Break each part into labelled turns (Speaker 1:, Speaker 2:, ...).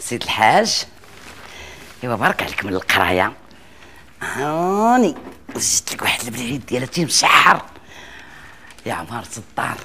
Speaker 1: سيد الحاج، ايوا بارك عليك من القرايه. هاني زدت لك واحد البلعيد ديالها تيمشحر يا عمارة الدار.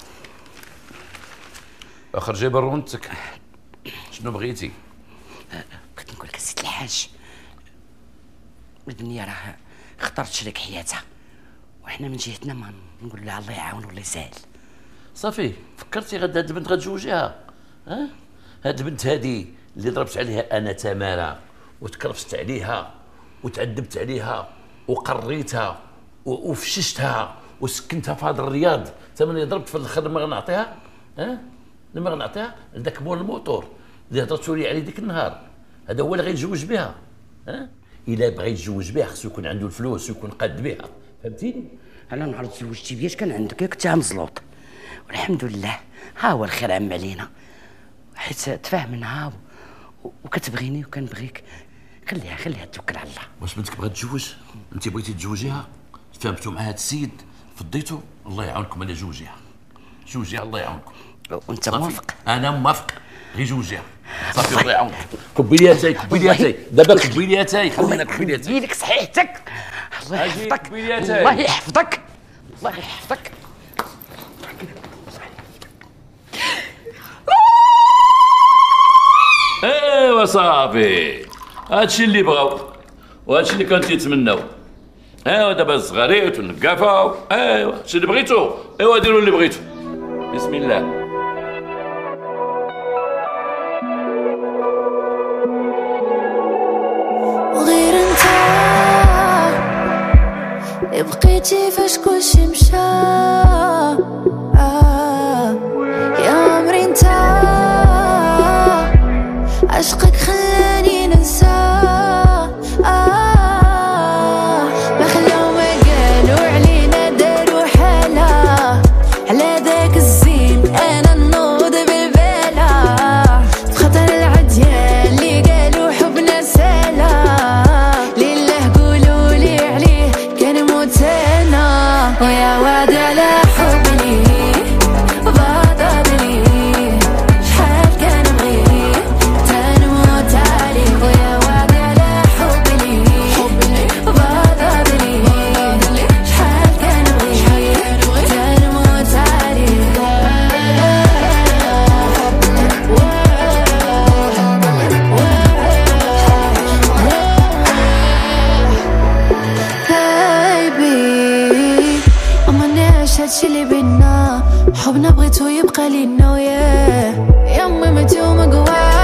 Speaker 2: اخر جايب رونتك، شنو بغيتي؟
Speaker 1: بغيت نقول لك سيد الحاج، البنيه راه اختارت شريك حياتها، وحنا من جهتنا ما نقول لها الله يعاون والله يسهل.
Speaker 2: صافي فكرتي هاد البنت غتزوجيها؟ هاد البنت هادي اللي ضربت عليها انا تماره وتكرفست عليها وتعذبت عليها وقريتها وفششتها وسكنتها في هذا الرياض، ثمني ضربت في الاخر لما غنعطيها لما غنعطيها لذاك مول الموتور اللي هضرتوا لي عليه ديك النهار، هذا هو اللي غيتزوج بها. الا بغى يتزوج بها خصو يكون عنده الفلوس ويكون قاد بها، فهمتيني؟
Speaker 1: انا نهار تزوجتي بيا كان عندك كنت مزلوط، والحمد لله ها هو الخير عم علينا، حيت تفاهمنا وكتبغيني وكنبغيك. خليها توكل على الله.
Speaker 2: واش بنتك بغات تتزوج؟ انت بغيتي تزوجيها؟ تفاهمتوا مع هذا السيد فضيتو؟ الله يعاونكم على جوجيها الله يعاونكم.
Speaker 1: وانت موافق؟
Speaker 2: انا موافق، غير جوجيها صافي. الله يعاونك. كبي لي اتاي دابا، كبي لي اتاي، خلينا كبي لي اتاي.
Speaker 1: لك صحيحتك، الله يحفظك الله يحفظك الله يحفظك.
Speaker 2: ايوا صافي، هادشي اللي بغاو وهادشي اللي كانوا تيتمناو. ايوا دابا الصغاريت والنقافه، ايوا هادشي اللي بغيتو، ايوا ديروا اللي بغيتو. بسم الله.
Speaker 3: وغير انت بقيتي فاش كلشي مشى، يا عمري انت عشقك خلاني ننسى، ما خلاو ما قالوا علينا داروا حالة، على داك الزين انا نوض بالبالة، في خطر العديان اللي قالوا حبنا سالة، لله قولوا لي عليه كان موت انا، ويا واد على حبني هادشي اللي بينا، حبنا بغيتو يبقى لينا وياه، يا امي متو مقواه.